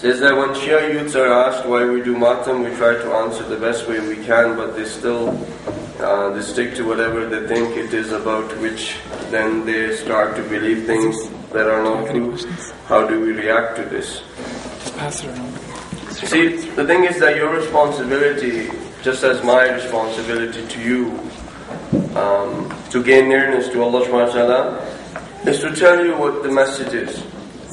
Says that when Shia youths are asked why we do matam, we try to answer the best way we can, but they still they stick to whatever they think it is, about which then they start to believe things that are not true. How do we react to this? See, the thing is that your responsibility, just as my responsibility to you, to gain nearness to Allah subhanahu wa ta'ala, is to tell you what the message is.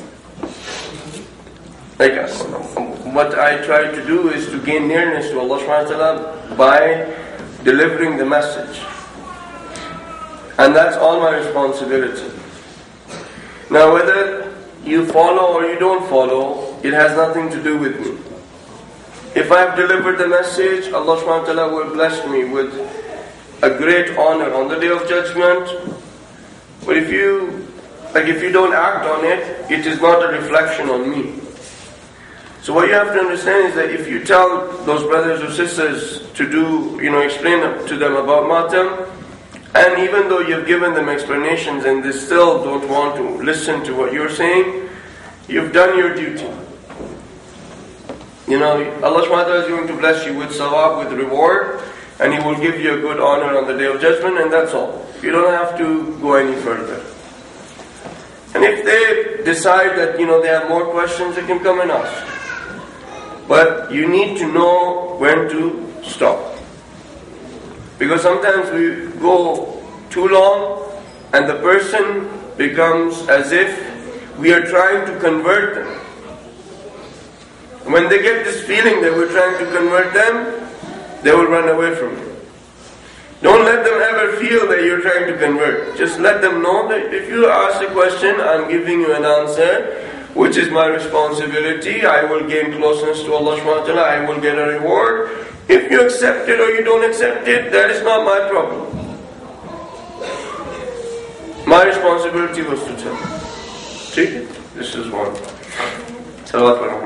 Like, what I try to do is to gain nearness to Allah subhanahu wa ta'ala by delivering the message. And that's all my responsibility. Now whether you follow or you don't follow, it has nothing to do with me. If I've delivered the message, Allah subhanahu wa ta'ala will bless me with a great honor on the Day of Judgment. But if you don't act on it, it is not a reflection on me. So what you have to understand is that if you tell those brothers or sisters to do, explain to them about matam, and even though you've given them explanations and they still don't want to listen to what you're saying, you've done your duty. Allah subhanahu wa ta'ala is going to bless you with sawab, with reward, and He will give you a good honor on the Day of Judgment, and that's all. You don't have to go any further. And if they decide that, they have more questions, they can come and ask. But you need to know when to stop. Because sometimes we go too long and the person becomes as if we are trying to convert them. When they get this feeling that we're trying to convert them, they will run away from you. Don't let them ever feel that you're trying to convert. Just let them know that if you ask a question, I'm giving you an answer, which is my responsibility. I will gain closeness to Allah subhanahu wa ta'ala, I will get a reward. If you accept it or you don't accept it, that is not my problem. My responsibility was to tell. See? This is one. Salawat wa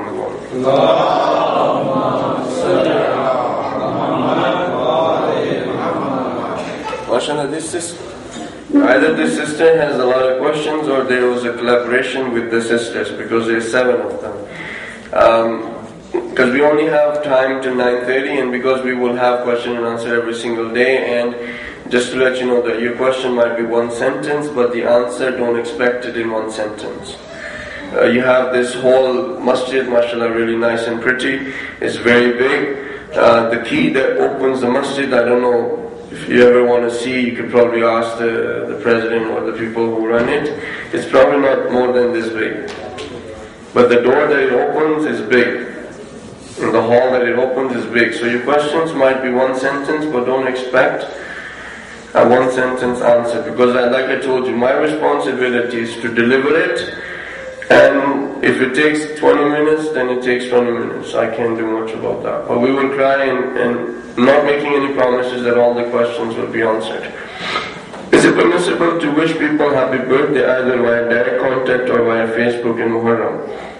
rahmatullah. This is either this sister has a lot of questions or there was a collaboration with the sisters, because there are 7 of them. Because we only have time till 9:30, and because we will have question and answer every single day, and just to let you know that your question might be 1 sentence, but the answer, don't expect it in 1 sentence. You have this whole masjid, mashallah, really nice and pretty. It's very big. The key that opens the masjid, I don't know, if you ever want to see, you could probably ask the president or the people who run it. It's probably not more than this big. But the door that it opens is big. And the hall that it opens is big. So your questions might be 1 sentence, but don't expect a 1 sentence answer. Because like I told you, my responsibility is to deliver it. And if it takes 20 minutes, then it takes 20 minutes. I can't do much about that. But we will try and not making any promises that all the questions will be answered. Is it permissible to wish people happy birthday either via direct contact or via Facebook in Muharram?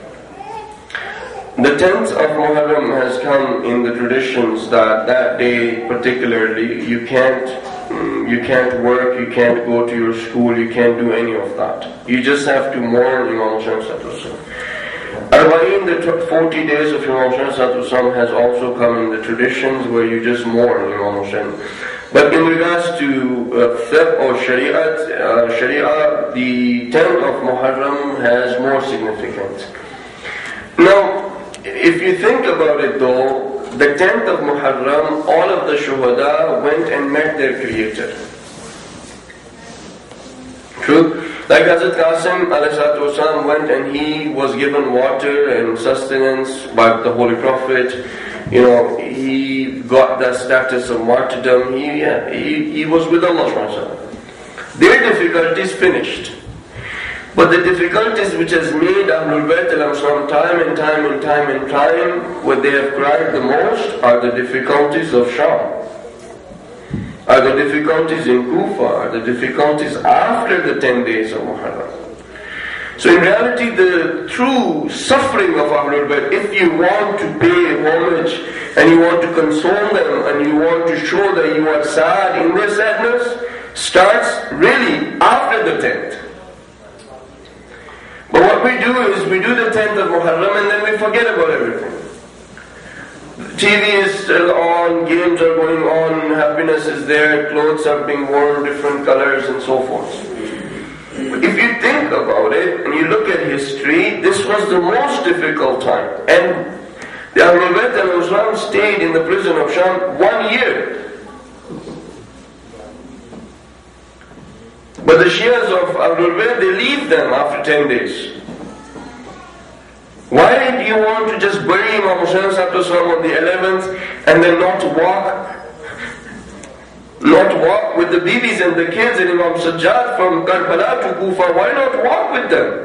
The 10th of Muharram has come in the traditions that day particularly you can't work, you can't go to your school, you can't do any of that. You just have to mourn Imam Hussain Sallallahu Arba'in, the 40 days of Imam Hussain Sallallahu has also come in the traditions where you just mourn Imam Hussain. But in regards to fiqh or Sharia, the 10th of Muharram has more significance. Now, if you think about it though, the 10th of Muharram, all of the shuhada went and met their Creator. True? Like Hazrat Qasim ﷺ went and he was given water and sustenance by the Holy Prophet. He got the status of martyrdom. He was with Allah. Their difficulties finished. But the difficulties which has made Ahlul Bayt al-Islam time and time, what they have cried the most are the difficulties of Sham, are the difficulties in Kufa, are the difficulties after the 10 days of Muharram. So in reality, the true suffering of Ahlul Bayt, if you want to pay homage and you want to console them and you want to show that you are sad in their sadness, starts really after the 10th. But what we do is we do the 10th of Muharram and then we forget about everything. TV is still on, games are going on, happiness is there, clothes are being worn, different colors and so forth. But if you think about it, and you look at history, this was the most difficult time. And the Ahlul Bayt al-Islam stayed in the prison of Sham 1 year. But the Shias of Ahlul Bayt, they leave them after 10 days. Why do you want to just bury Imam Hussain on the 11th and then not walk with the babies and the kids and Imam Sajjad from Karbala to Kufa? Why not walk with them?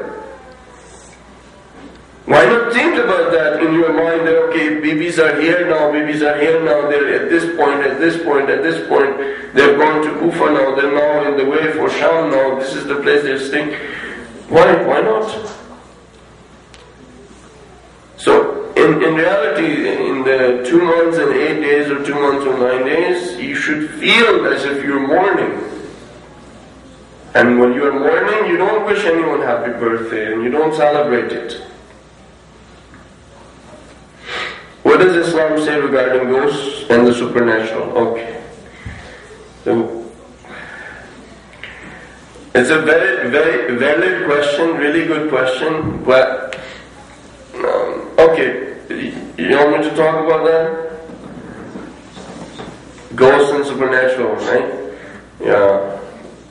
Why not think about that in your mind that, okay, babies are here now, they're at this point, they've gone to Kufa now, they're now in the way for Sham now, this is the place they're staying. Why not? So, in reality, in the 2 months and 8 days or 2 months or 9 days, you should feel as if you're mourning. And when you're mourning, you don't wish anyone happy birthday and you don't celebrate it. What does Islam say regarding ghosts and the supernatural? Okay. So, it's a very, very valid question, really good question, but okay, you want me to talk about that? Ghosts and supernatural, right? Yeah.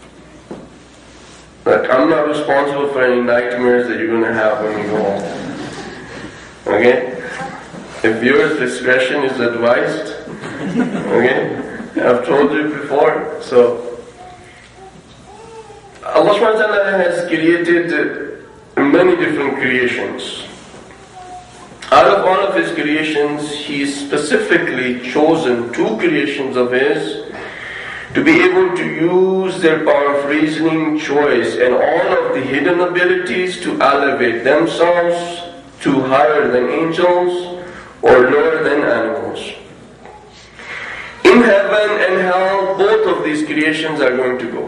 Like, I'm not responsible for any nightmares that you're going to have when you go home. Okay? If viewers' discretion is advised, okay? I've told you before, so Allah subhanahu wa ta'ala has created many different creations. Out of all of His creations, He's specifically chosen 2 creations of His to be able to use their power of reasoning, choice, and all of the hidden abilities to elevate themselves to higher than angels or lower than animals. In heaven and hell, both of these creations are going to go.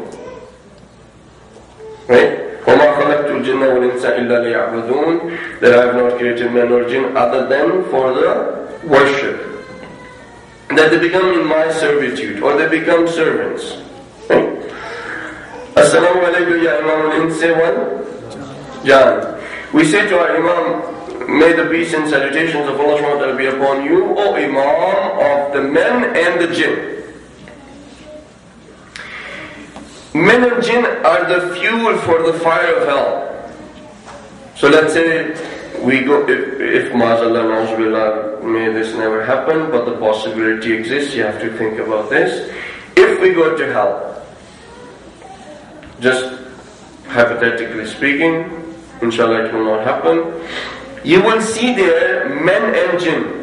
Right? وَمَا خَلَقْتُ الْجِنَّ وَالْإِنسَ إِلَّا لِيَعْبُدُونَ, that I have not created man or jinn other than for the worship. That they become in my servitude, or they become servants. Right? Assalamu alaikum ya Imam al-Insi wal Jan. We say to our Imam, may the peace and salutations of Allah subhanahu wa ta'ala be upon you, O Imam of the men and the jinn. Men and jinn are the fuel for the fire of hell. So let's say we go, if Ma'azallah, Na'uzubillah, may this never happen, but the possibility exists, you have to think about this. If we go to hell, just hypothetically speaking, inshallah it will not happen, you will see there men and jinn.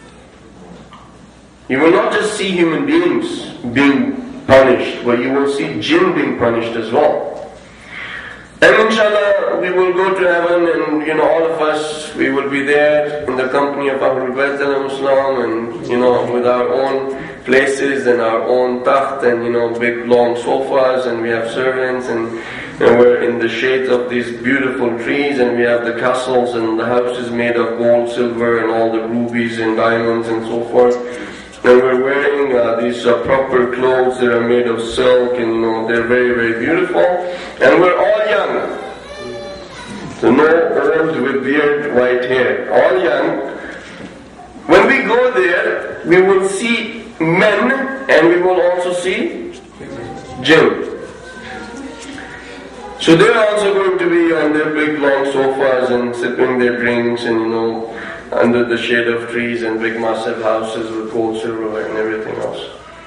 You will not just see human beings being punished, but you will see jinn being punished as well. And inshallah we will go to heaven, and all of us, we will be there in the company of Ahlul Bayt al-Islam, and with our own places and our own taht and big long sofas, and we have servants, and we're in the shades of these beautiful trees, and we have the castles and the houses made of gold, silver, and all the rubies and diamonds and so forth. And we're wearing these proper clothes that are made of silk, and they're very, very beautiful. And we're all young. So no old with beard, white hair. All young. When we go there, we will see men, and we will also see jinn. So they're also going to be on their big long sofas and sipping their drinks, and under the shade of trees and big massive houses with gold, silver and everything else.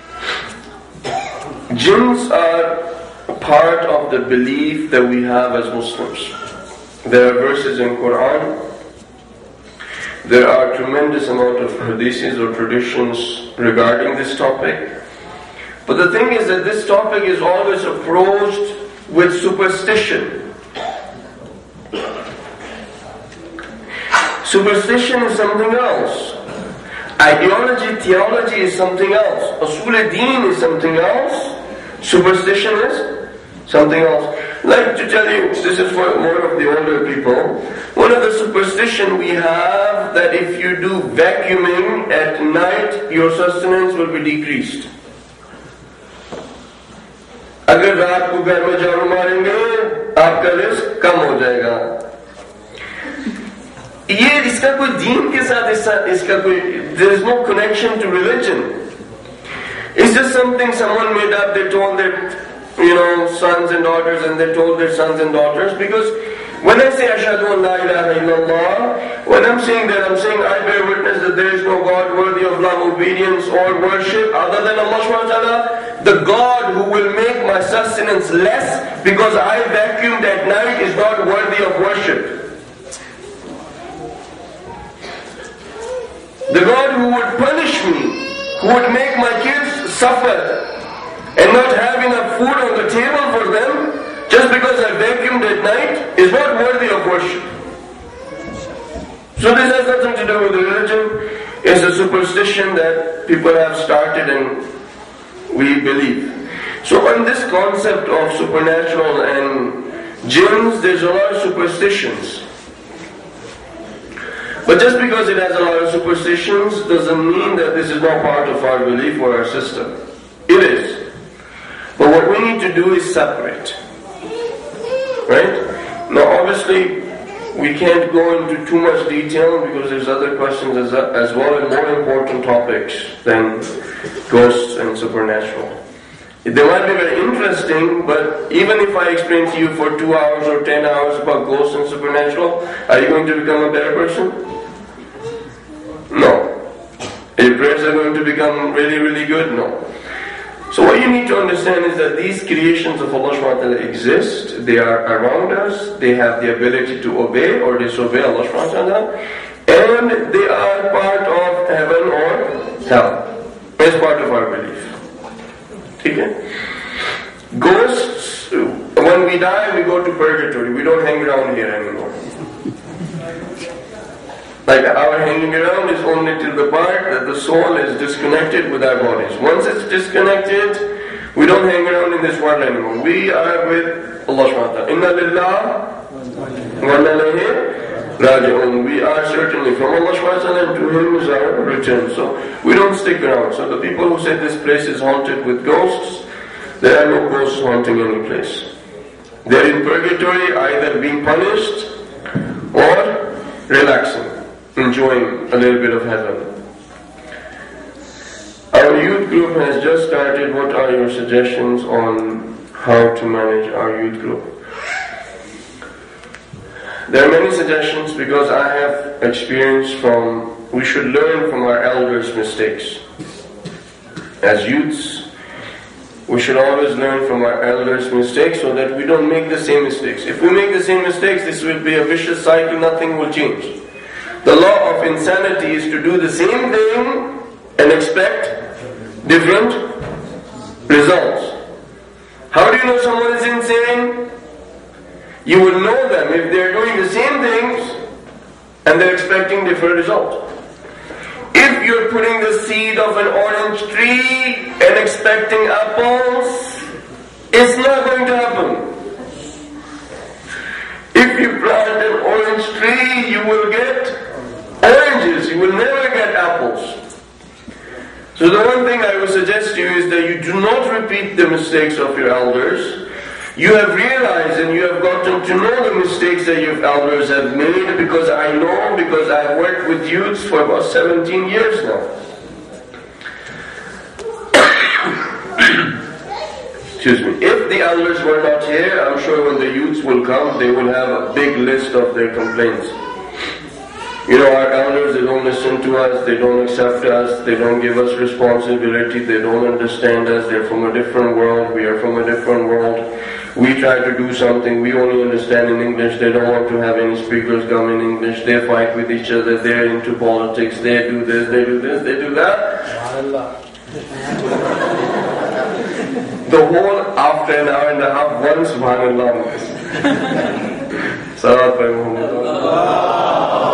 Jinns are part of the belief that we have as Muslims. There are verses in Quran. There are tremendous amount of hadiths or traditions regarding this topic. But the thing is that this topic is always approached with superstition. Superstition is something else. Ideology, theology is something else. Usul-e-Deen is something else. Superstition is something else. Like to tell you, this is for more of the older people, one of the superstition we have that if you do vacuuming at night, your sustenance will be decreased. अगर रात को घर में झाड़ू मारेंगे, आपका risk कम हो जाएगा. ये इसका कोई दीन के साथ इसका कोई, there is no connection to religion. It's just something someone made up. They told their, sons and daughters, and they told their sons and daughters. Because when I say Ashhadu an la ilaha illallah, when I'm saying that, I'm saying I bear witness that there is no God worthy of love, obedience, or worship other than Allah subhanahu wa ta'ala. The God who will make my sustenance less because I vacuumed at night is not worthy of worship. The God who would punish me, who would make my kids suffer and not have enough food on the table for them just because I vacuumed at night is not worthy of worship. So this has nothing to do with religion. It's a superstition that people have started and we believe. So on this concept of supernatural and jinns, there's a lot of superstitions. But just because it has a lot of superstitions doesn't mean that this is not part of our belief or our system. It is. But what we need to do is separate. Right? Now obviously we can't go into too much detail because there's other questions as well and more important topics than ghosts and supernatural. They might be very interesting, but even if I explain to you for 2 hours or 10 hours about ghosts and supernatural, are you going to become a better person? No. Your prayers are going to become really, really good? No. So what you need to understand is that these creations of Allah subhanahu wa ta'ala exist, they are around us, they have the ability to obey or disobey Allah subhanahu wa ta'ala, and they are part of heaven or hell. It's part of our belief. Okay? Ghosts, when we die, we go to purgatory. We don't hang around here anymore. Like our hanging around is only till the part that the soul is disconnected with our bodies. Once it's disconnected, we don't hang around in this world anymore. We are with Allah subhanahu wa ta'ala. Inna lillah wa inna ilayhi raji'un. We are certainly from Allah subhanahu wa ta'ala, and to Him is our return. So we don't stick around. So the people who say this place is haunted with ghosts, there are no ghosts haunting any place. They're in purgatory, either being punished or relaxing, enjoying a little bit of heaven. Our youth group has just started. What are your suggestions on how to manage our youth group? There are many suggestions because I have experience from, we should learn from our elders' mistakes. As youths, we should always learn from our elders' mistakes so that we don't make the same mistakes. If we make the same mistakes, this will be a vicious cycle, nothing will change. The law of insanity is to do the same thing and expect different results. How do you know someone is insane? You will know them if they are doing the same things and they are expecting different results. If you are putting the seed of an orange tree and expecting apples, it's not going to happen. If you plant an orange tree, you will get oranges, you will never get apples. So the one thing I would suggest to you is that you do not repeat the mistakes of your elders. You have realized and you have gotten to know the mistakes that your elders have made, because I know, because I have worked with youths for about 17 years now. Excuse me. If the elders were not here, I'm sure when the youths will come, they will have a big list of their complaints. Our elders, they don't listen to us, they don't accept us, they don't give us responsibility, they don't understand us, they're from a different world, we are from a different world. We try to do something, we only understand in English, they don't want to have any speakers come in English, they fight with each other, they're into politics, they do this, they do this, they do that. The whole after an hour and a half, one subhanallah. Salat by Muhammad.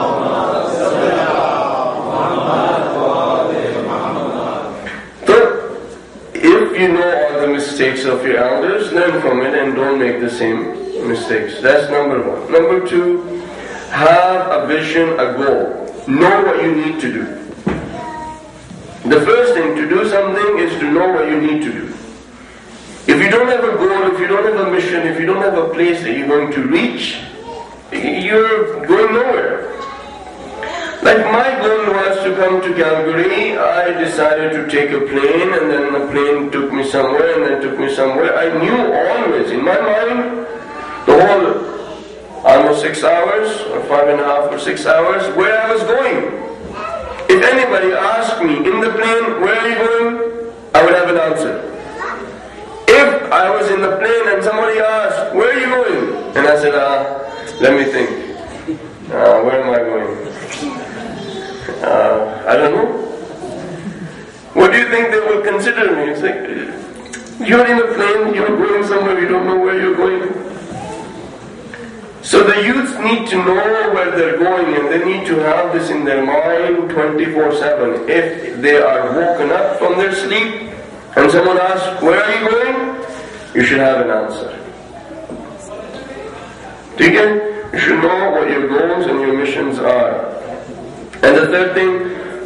If you know all the mistakes of your elders, learn from it and don't make the same mistakes. That's number one. Number two, have a vision, a goal. know what you need to do. The first thing to do something is to know what you need to do. If you don't have a goal, if you don't have a mission, if you don't have a place that you're going to reach, you're going nowhere. Like my goal was to come to Calgary. I decided to take a plane, and then the plane took me somewhere and then took me somewhere. I knew always in my mind the whole almost 6 hours or 5.5 or 6 hours where I was going. If anybody asked me in the plane, where are you going? I would have an answer. If I was in the plane and somebody asked, where are you going? And I said, let me think. Where am I going? I don't know. What do you think they will consider me? It's like, you're in a plane, you're going somewhere, you don't know where you're going. So the youth need to know where they're going, and they need to have this in their mind 24/7. If they are woken up from their sleep and someone asks, where are you going? You should have an answer. You should know what your goals and your missions are. And the third thing,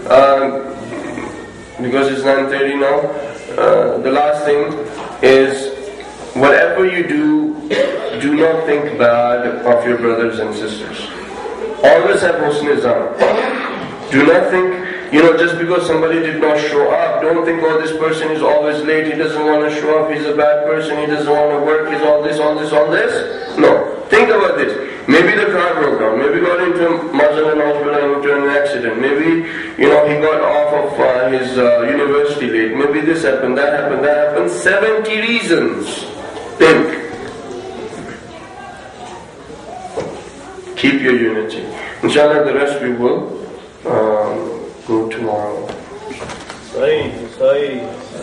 because it's 9:30 now, the last thing is, whatever you do not think bad of your brothers and sisters. Always have husn-i-zan. Do not think, just because somebody did not show up, don't think, oh, this person is always late, he doesn't want to show up, he's a bad person, he doesn't want to work, he's all this, all this, all this. No. Think about this. Maybe the car broke down, maybe got into Mazalan hospital and into an accident, maybe, he got off of his university late, maybe this happened, that happened, that happened. 70 reasons. Think. Keep your unity. Inshallah, the rest we will go tomorrow.